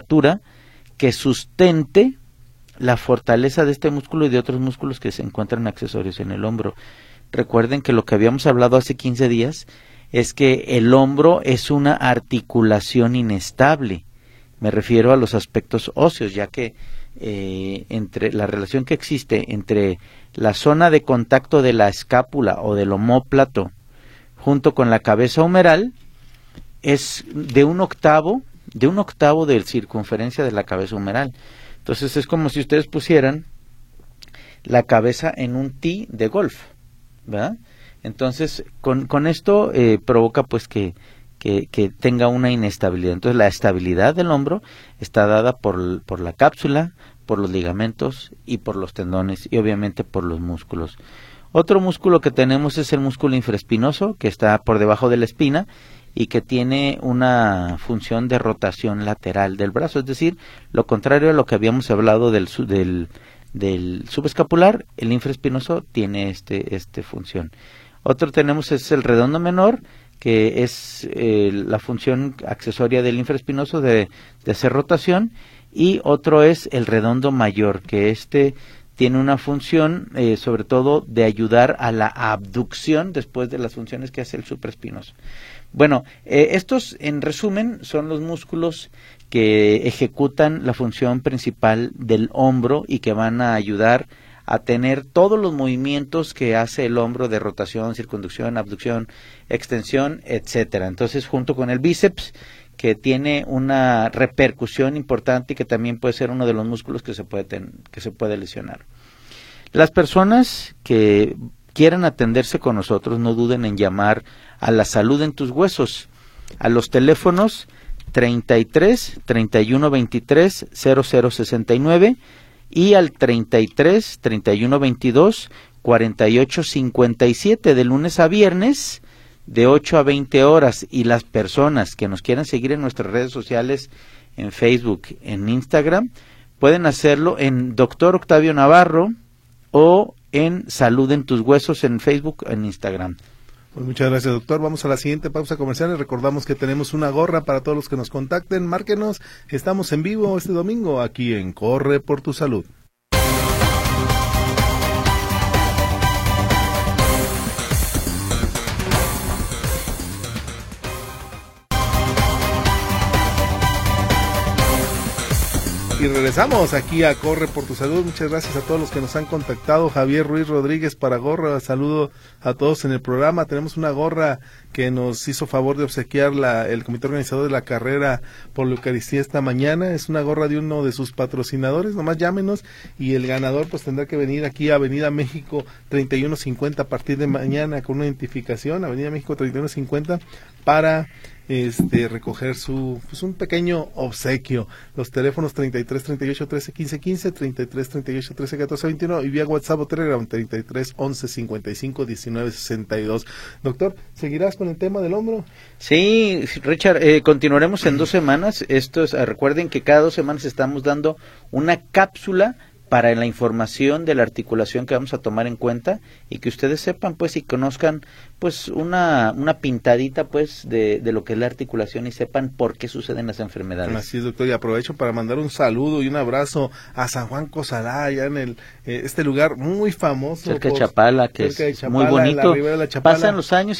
que sustente la fortaleza de este músculo y de otros músculos que se encuentran accesorios en el hombro. Recuerden que lo que habíamos hablado hace 15 días es que el hombro es una articulación inestable. Me refiero a los aspectos óseos, ya que entre la relación que existe entre la zona de contacto de la escápula o del omóplato junto con la cabeza humeral es de un octavo de circunferencia de la cabeza humeral. Entonces es como si ustedes pusieran la cabeza en un tee de golf, ¿verdad? Entonces con esto provoca pues que tenga una inestabilidad. Entonces la estabilidad del hombro está dada por la cápsula, por los ligamentos y por los tendones, y obviamente por los músculos. Otro músculo que tenemos es el músculo infraespinoso, que está por debajo de la espina y que tiene una función de rotación lateral del brazo, es decir, lo contrario a lo que habíamos hablado del subescapular, el infraespinoso tiene este función. Otro tenemos es el redondo menor, que es la función accesoria del infraespinoso de hacer rotación, y otro es el redondo mayor, que tiene una función sobre todo de ayudar a la abducción después de las funciones que hace el supraespinoso. Bueno, estos en resumen son los músculos que ejecutan la función principal del hombro y que van a ayudar a tener todos los movimientos que hace el hombro de rotación, circunducción, abducción, extensión, etcétera. Entonces, junto con el bíceps, que tiene una repercusión importante y que también puede ser uno de los músculos que se puede lesionar. Las personas que quieran atenderse con nosotros, no duden en llamar a La Salud en tus Huesos, a los teléfonos 33 31 23 0069 y al 33 31 22 48 57 de lunes a viernes de 8 a 20 horas. Y las personas que nos quieran seguir en nuestras redes sociales, en Facebook, en Instagram, pueden hacerlo en Dr. Octavio Navarro o en Salud en tus Huesos en Facebook, en Instagram. Pues muchas gracias, doctor. Vamos a la siguiente pausa comercial. Les recordamos que tenemos una gorra para todos los que nos contacten. Márquenos. Estamos en vivo este domingo aquí en Corre por tu Salud. Y regresamos aquí a Corre por tu Salud. Muchas gracias a todos los que nos han contactado. Javier Ruiz Rodríguez para gorra. Saludo a todos en el programa. Tenemos una gorra que nos hizo favor de obsequiar el comité organizador de la carrera por la Eucaristía esta mañana. Es una gorra de uno de sus patrocinadores. Nomás llámenos y el ganador pues tendrá que venir aquí a Avenida México 3150 a partir de mañana con una identificación. Avenida México 3150 para recoger un pequeño obsequio. Los teléfonos 33 38 13 15 15, 33 38 13 14 21 y vía WhatsApp o Telegram 33 11 55 19 62. Doctor, ¿seguirás con el tema del hombro? Sí, Richard, continuaremos en 2 semanas. Recuerden que cada 2 semanas estamos dando una cápsula para la información de la articulación que vamos a tomar en cuenta y que ustedes sepan pues y conozcan pues una pintadita pues de lo que es la articulación y sepan por qué suceden las enfermedades. Así es, doctor, y aprovecho para mandar un saludo y un abrazo a San Juan Cosalá, allá en este lugar muy famoso. Cerca de Chapala, que es Chapala, muy bonito. Pasan los años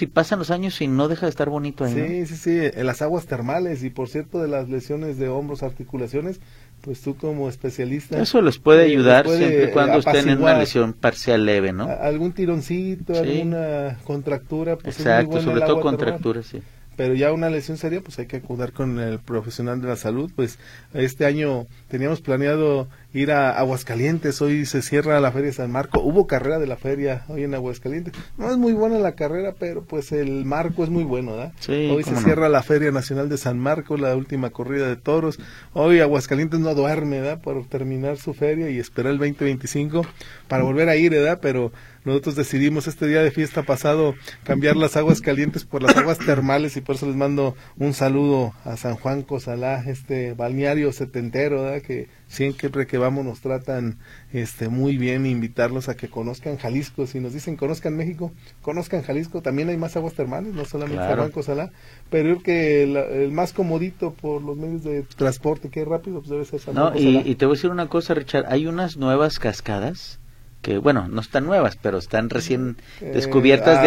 y no deja de estar bonito ahí, ¿no? Sí, en las aguas termales. Y por cierto, de las lesiones de hombros, articulaciones, pues tú como especialista... Eso les puede ayudar siempre y cuando estén en una lesión parcial leve, ¿no? Algún tironcito, alguna contractura, pues exacto, es muy buena sobre todo contracturas, sí. Pero ya una lesión seria, pues hay que acudir con el profesional de la salud. Pues este año teníamos planeado ir a Aguascalientes, hoy se cierra la Feria de San Marco, hubo carrera de la feria hoy en Aguascalientes, no es muy buena la carrera, pero pues el marco es muy bueno, ¿verdad? Sí, hoy se cierra la Feria Nacional de San Marco, la última corrida de toros, hoy Aguascalientes no duerme, ¿verdad? Por terminar su feria y esperar el 2025 para volver a ir, ¿verdad? Pero nosotros decidimos este día de fiesta pasado cambiar las aguas calientes por las aguas termales y por eso les mando un saludo a San Juan Cosalá, balneario setentero, ¿verdad? Que siempre que vamos nos tratan muy bien, invitarlos a que conozcan Jalisco. Si nos dicen conozcan México, conozcan Jalisco, también hay más aguas termales, no solamente San Juan Cosalá, pero yo creo que el más comodito por los medios de transporte, que es rápido, pues debe ser San Juan Cosalá. Y te voy a decir una cosa, Richard, hay unas nuevas cascadas que bueno, no están nuevas, pero están recién descubiertas de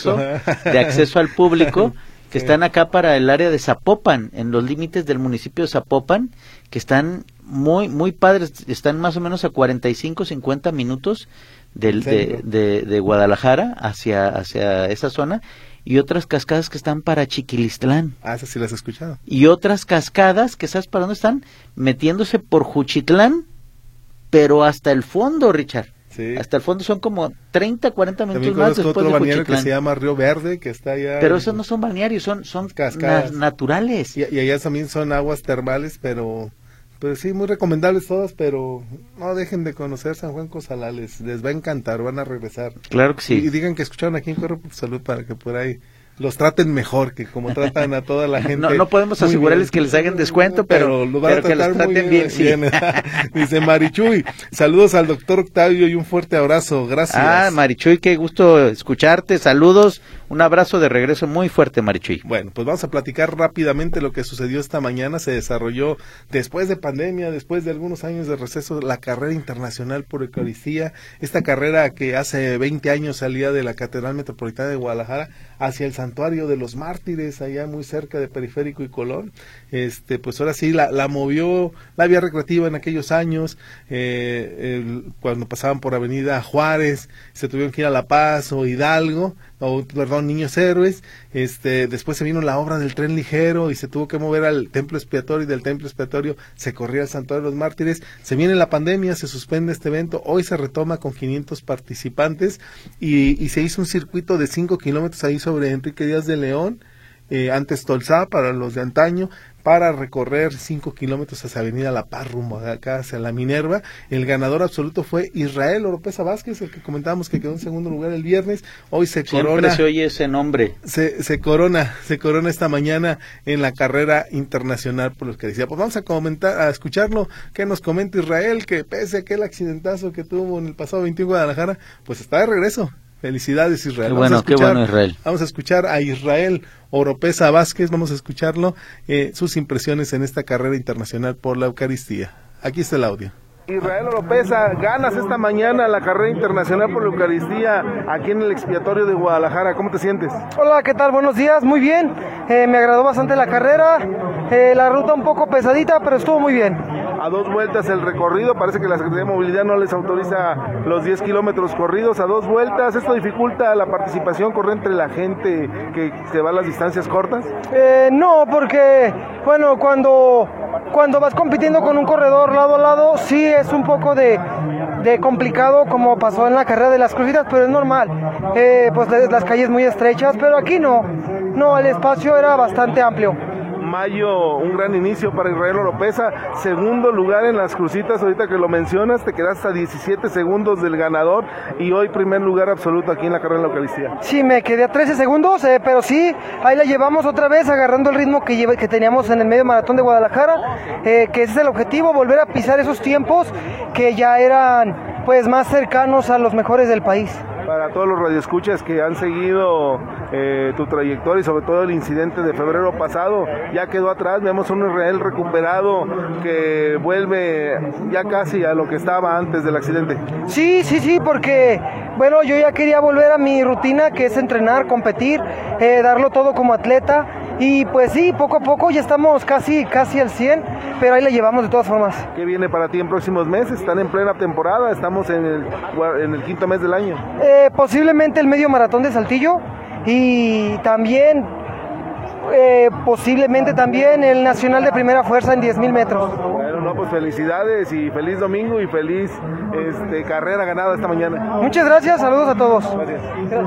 acceso al público, que están acá para el área de Zapopan, en los límites del municipio de Zapopan, que están muy padres, están más o menos a 45-50 minutos de Guadalajara hacia esa zona, y otras cascadas que están para Chiquilistlán. Esas sí las he escuchado. Y otras cascadas que ¿sabes para dónde están? Metiéndose por Juchitlán, pero hasta el fondo, Richard. Sí. Hasta el fondo son como 30, 40 minutos también más después otro de balneario Juchitlán. Que se llama Río Verde, que está allá. Pero esos no son balnearios, son cascadas naturales. Y allá también son aguas termales, pero sí, muy recomendables todas, pero no dejen de conocer San Juan Cosalá, les va a encantar, van a regresar. Claro que sí. Y digan que escucharon aquí en Corre por tu Salud para que por ahí los traten mejor que como tratan a toda la gente. No podemos asegurarles que les hagan descuento, pero los van a que los tratar traten muy bien, sí. Dice Marichuy, saludos al doctor Octavio y un fuerte abrazo, gracias. Marichuy, qué gusto escucharte, saludos, un abrazo de regreso muy fuerte, Marichuy. Bueno, pues vamos a platicar rápidamente lo que sucedió esta mañana. Se desarrolló después de pandemia, después de algunos años de receso, la carrera internacional por Eucaristía, esta carrera que hace 20 años salía de la Catedral Metropolitana de Guadalajara hacia el Santuario de los Mártires, allá muy cerca de Periférico y Colón. Pues ahora sí la movió la vía recreativa en aquellos años, cuando pasaban por Avenida Juárez, se tuvieron que ir a La Paz o Hidalgo, Niños Héroes. Después se vino la obra del tren ligero y se tuvo que mover al Templo Expiatorio, y del Templo Expiatorio se corría al Santuario de los Mártires. Se viene la pandemia, se suspende este evento, hoy se retoma con 500 participantes y se hizo un circuito de 5 kilómetros ahí sobre Enrique Díaz de León, antes Tolsá para los de antaño, para recorrer 5 kilómetros hacia Avenida La Paz, rumbo acá hacia la Minerva. El ganador absoluto fue Israel Oropesa Vázquez, el que comentábamos que quedó en segundo lugar el viernes. Hoy se corona. Siempre se oye ese nombre. Se corona esta mañana en la carrera internacional por los que decía. Pues vamos a escucharlo, que nos comenta Israel, que pese a aquel accidentazo que tuvo en el pasado 21 en Guadalajara, pues está de regreso. Felicidades, Israel. Qué bueno, Israel. Vamos a escuchar a Israel Oropesa Vázquez, vamos a escucharlo, sus impresiones en esta carrera internacional por la Eucaristía. Aquí está el audio. Israel Oropesa, ganas esta mañana la carrera internacional por la Eucaristía aquí en el Expiatorio de Guadalajara. ¿Cómo te sientes? Hola, ¿qué tal? Buenos días, muy bien. Me agradó bastante la carrera, la ruta un poco pesadita, pero estuvo muy bien. A 2 vueltas el recorrido, parece que la Secretaría de Movilidad no les autoriza los 10 kilómetros corridos a 2 vueltas. ¿Esto dificulta la participación? ¿Corre entre la gente que se va a las distancias cortas? No, porque, bueno, cuando vas compitiendo con un corredor lado a lado, sí es un poco de complicado, como pasó en la carrera de las Crucitas, pero es normal. Pues las calles muy estrechas, pero aquí no, el espacio era bastante amplio. Mayo, un gran inicio para Israel Oropesa, segundo lugar en las Crucitas, ahorita que lo mencionas, te quedaste a 17 segundos del ganador y hoy primer lugar absoluto aquí en la carrera de la Eucaristía. Sí, me quedé a 13 segundos, pero sí, ahí la llevamos otra vez agarrando el ritmo que teníamos en el medio maratón de Guadalajara, que ese es el objetivo, volver a pisar esos tiempos que ya eran pues más cercanos a los mejores del país. Para todos los radioescuchas que han seguido tu trayectoria y sobre todo el incidente de febrero pasado, ya quedó atrás, vemos un Israel recuperado que vuelve ya casi a lo que estaba antes del accidente. Sí, porque bueno, yo ya quería volver a mi rutina, que es entrenar, competir, darlo todo como atleta, y pues sí, poco a poco ya estamos casi al 100, pero ahí la llevamos de todas formas. ¿Qué viene para ti en próximos meses? Están en plena temporada, estamos en el quinto mes del año. Posiblemente el medio maratón de Saltillo y también posiblemente también el nacional de primera fuerza en 10,000 metros. Bueno, pues felicidades y feliz domingo y feliz carrera ganada esta mañana. Muchas gracias, saludos a todos. Gracias.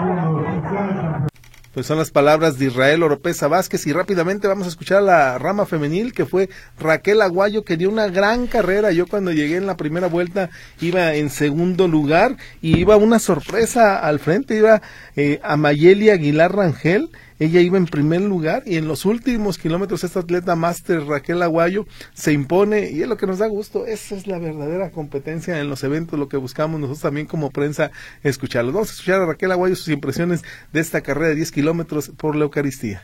Pues son las palabras de Israel Oropesa Vázquez y rápidamente vamos a escuchar a la rama femenil, que fue Raquel Aguayo, que dio una gran carrera. Yo cuando llegué en la primera vuelta iba en segundo lugar y iba una sorpresa al frente, iba a Mayeli Aguilar Rangel. Ella iba en primer lugar y en los últimos kilómetros esta atleta máster Raquel Aguayo se impone y es lo que nos da gusto. Esa es la verdadera competencia en los eventos, lo que buscamos nosotros también como prensa escucharlos. Vamos a escuchar a Raquel Aguayo sus impresiones de esta carrera de 10 kilómetros por la Eucaristía.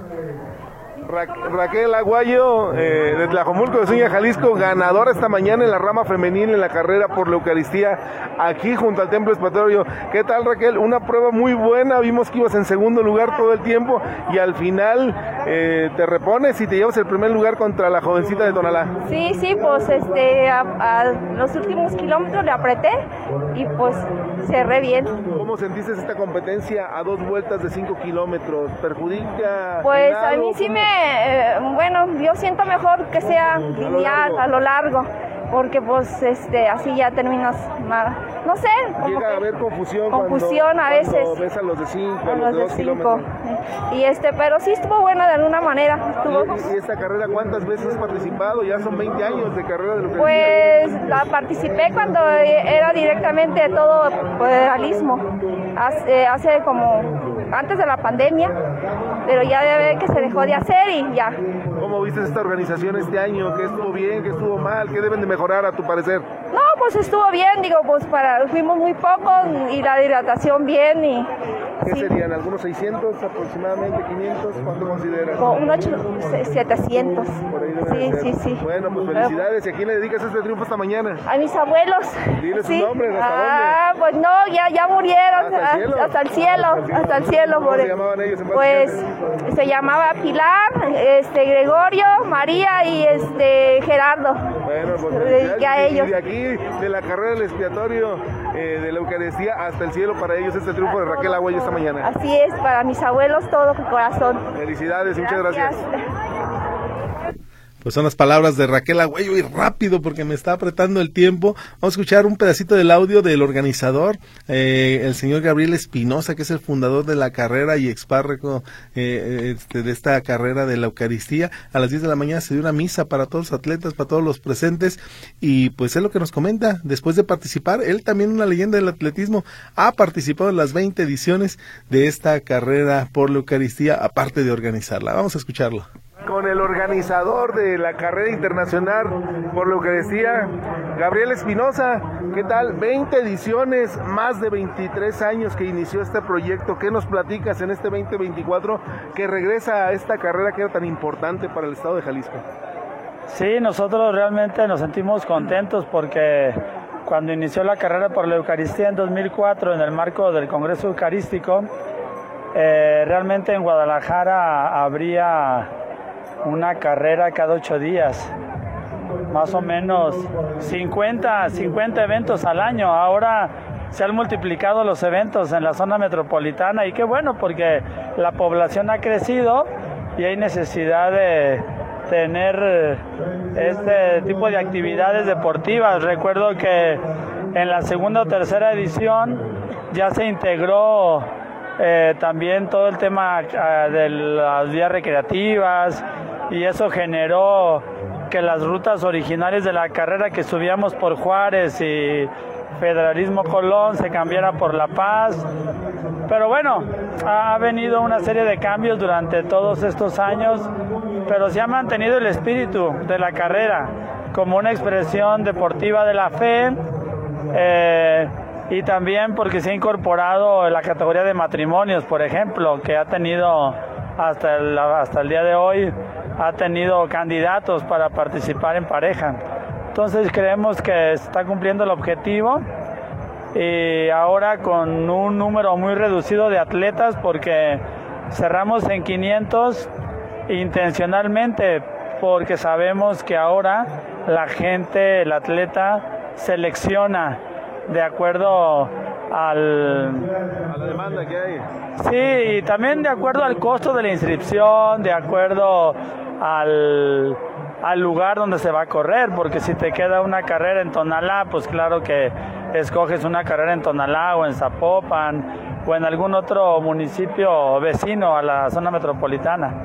Raquel Aguayo, de Tlajomulco de Zúñiga, Jalisco, ganadora esta mañana en la rama femenil en la carrera por la Eucaristía, aquí junto al Templo Expiatorio. ¿Qué tal, Raquel? Una prueba muy buena, vimos que ibas en segundo lugar todo el tiempo y al final te repones y te llevas el primer lugar contra la jovencita de Tonalá. Sí, pues a los últimos kilómetros le apreté y pues cerré bien. ¿Cómo sentiste esta competencia a 2 vueltas de 5 kilómetros? ¿Perjudica? Pues a mí sí bueno, yo siento mejor que sea lineal a lo largo, porque pues así ya terminas no sé, llega a haber confusión a veces cuando ves a los de 5, a los de 2 kilómetros. Y pero sí estuvo buena de alguna manera. ¿Y esta carrera cuántas veces has participado? Ya son 20 años de carrera de lo que pues la participé cuando era directamente todo realismo, hace como antes de la pandemia, pero ya ve que se dejó de hacer y ya. ¿Cómo viste esta organización este año? ¿Qué estuvo bien? ¿Qué estuvo mal? ¿Qué deben de mejorar a tu parecer? No, pues estuvo bien, digo, pues fuimos muy pocos y la hidratación bien y... ¿Qué serían? ¿Algunos 600 aproximadamente? ¿500? ¿Cuánto consideras? Con unos 700. Por ahí deben ser. Sí. Bueno, pues felicidades. ¿Y a quién le dedicas este triunfo esta mañana? A mis abuelos. Dile sus nombres, ¿hasta dónde? Pues no, ya murieron. Hasta el cielo. ¿Cómo se llamaban ellos? Pues se llamaba Pilar, Gregorio, María y Gerardo. Bueno, pues le dediqué a ellos. Y de aquí, de la carrera del expiatorio, de la Eucaristía hasta el cielo, para ellos este triunfo de Raquel Agüello esta mañana. Así es, para mis abuelos todo con corazón. Felicidades, muchas gracias. Pues son las palabras de Raquel Agüello, y rápido porque me está apretando el tiempo. Vamos a escuchar un pedacito del audio del organizador, el señor Gabriel Espinosa, que es el fundador de la carrera y expárroco de esta carrera de la Eucaristía. A las 10 de la mañana se dio una misa para todos los atletas, para todos los presentes, y pues es lo que nos comenta. Después de participar, él también, una leyenda del atletismo, ha participado en las 20 ediciones de esta carrera por la Eucaristía, aparte de organizarla. Vamos a escucharlo. Con el organizador de la carrera internacional por la Eucaristía, Gabriel Espinosa. ¿Qué tal? 20 ediciones, más de 23 años que inició este proyecto. ¿Qué nos platicas en este 2024 que regresa a esta carrera que era tan importante para el estado de Jalisco? Sí, nosotros realmente nos sentimos contentos porque cuando inició la carrera por la Eucaristía en 2004 en el marco del Congreso Eucarístico, realmente en Guadalajara habría una carrera cada 8 días, más o menos 50 eventos al año. Ahora se han multiplicado los eventos en la zona metropolitana, y qué bueno, porque la población ha crecido y hay necesidad de tener este tipo de actividades deportivas. Recuerdo que en la segunda o tercera edición ya se integró también todo el tema de las vías recreativas, y eso generó que las rutas originales de la carrera, que subíamos por Juárez y Federalismo Colón, se cambiara por La Paz. Pero bueno, ha venido una serie de cambios durante todos estos años, pero se ha mantenido el espíritu de la carrera como una expresión deportiva de la fe, y también porque se ha incorporado la categoría de matrimonios, por ejemplo, que ha tenido hasta el día de hoy, ha tenido candidatos para participar en pareja. Entonces creemos que está cumpliendo el objetivo, y ahora con un número muy reducido de atletas, porque cerramos en 500 intencionalmente, porque sabemos que ahora la gente, el atleta, selecciona de acuerdo a la demanda que hay. Sí, y también de acuerdo al costo de la inscripción, de acuerdo al lugar donde se va a correr, porque si te queda una carrera en Tonalá, pues claro que escoges una carrera en Tonalá o en Zapopan o en algún otro municipio vecino a la zona metropolitana.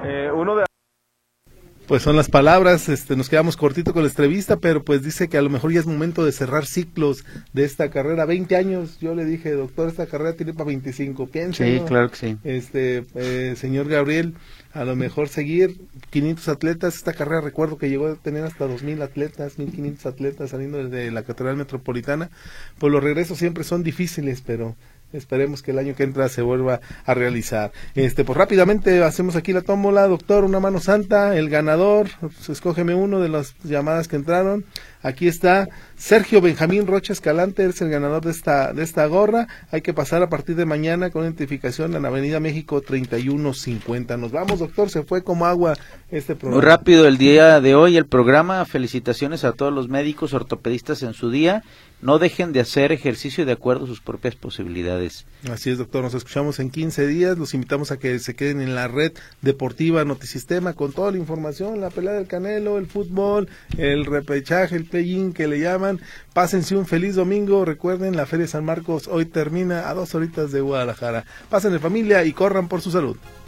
Pues son las palabras, nos quedamos cortito con la entrevista, pero pues dice que a lo mejor ya es momento de cerrar ciclos de esta carrera. 20 años, yo le dije, doctor, esta carrera tiene para 25, piénselo. Sí, claro que sí. Señor Gabriel, a lo mejor seguir 500 atletas, esta carrera recuerdo que llegó a tener hasta 2,000 atletas, 1,500 atletas saliendo desde la Catedral Metropolitana. Pues los regresos siempre son difíciles, pero esperemos que el año que entra se vuelva a realizar. Pues rápidamente hacemos aquí la tómbola, doctor, una mano santa, el ganador, pues, escógeme uno de las llamadas que entraron. Aquí está Sergio Benjamín Rocha Escalante, es el ganador de esta gorra. Hay que pasar a partir de mañana con identificación en Avenida México 3150. Nos vamos, doctor, se fue como agua este programa. Muy rápido el día de hoy el programa. Felicitaciones a todos los médicos ortopedistas en su día. No dejen de hacer ejercicio de acuerdo a sus propias posibilidades. Así es, doctor, nos escuchamos en 15 días, los invitamos a que se queden en la red deportiva Notisistema con toda la información, la pelea del Canelo, el fútbol, el repechaje, el play-in que le llaman. Pásense un feliz domingo, recuerden, la Feria de San Marcos hoy termina a 2 horitas de Guadalajara. Pasen en familia y corran por su salud.